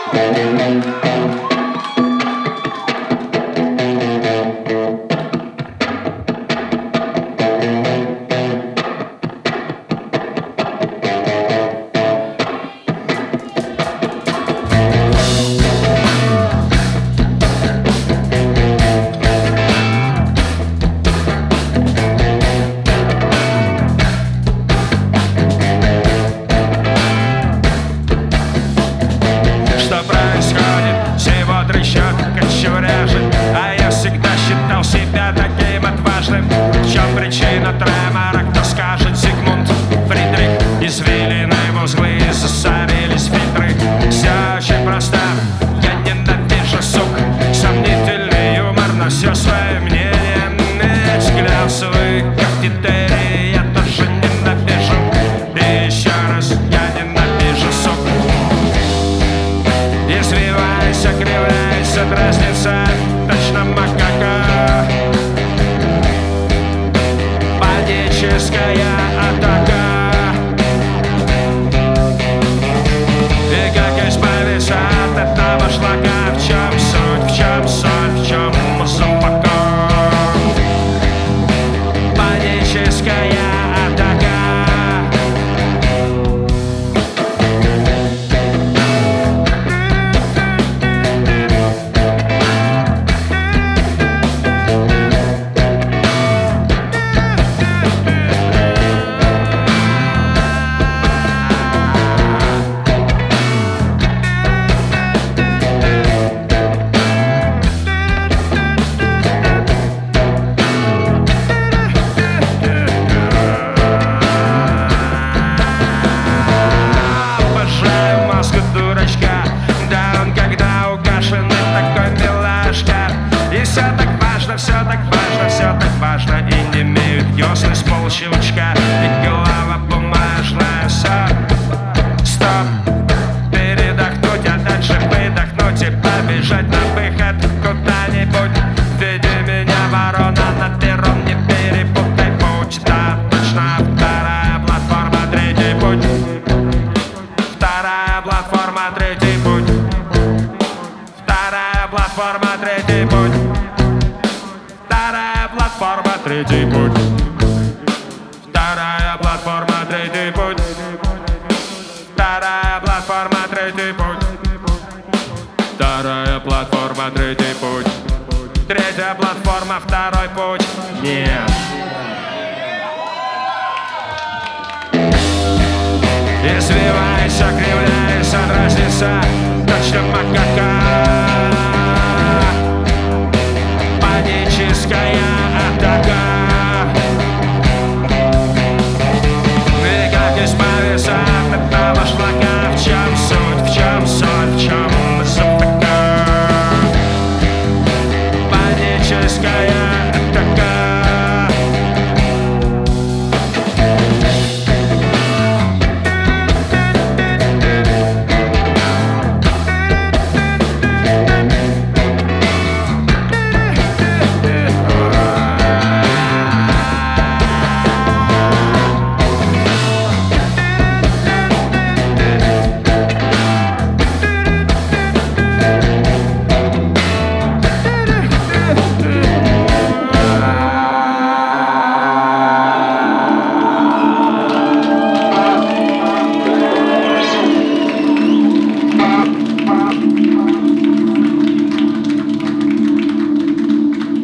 Что происходит? Всего трещот, кочевряжет. А я всегда считал себя таким отважным. В чем причина тремора, кто скажет? Зигмунд Фридрих. Извилины в узлы засорились фильтры. Все очень просто, я ненавижу сук. Сомнительный юмор, но все свое мнение. Глянцевые кафетерии я тоже ненавижу. И еще раз, я ненавижу сук. Извивайся, кривляйся, дразнится, точно макака. Паническая атака. И как избавиться от этого шлака? В чем суть, в чем соль, в чем запака? Паническая атака. Обожаю маску дурачка. Да он когда угашенный такой милашка. И все так важно, все так важно, все так важно. И не имеют десны с полщелчка. И голова бумажная. Все, стоп, передохнуть, а дальше выдохнуть и побежать на выход куда-нибудь. Веди меня, ворона, на перрон, не перепутай путь. Да, точно, вторая платформа, третий путь. Вторая платформа, третий путь. Вторая платформа, третий путь. Вторая платформа, третий путь. Вторая платформа, третий путь. Вторая платформа, третий путь. Вторая платформа, третий путь. Третья платформа, второй путь. Нет. Извивайся, кривляйся, дразнится,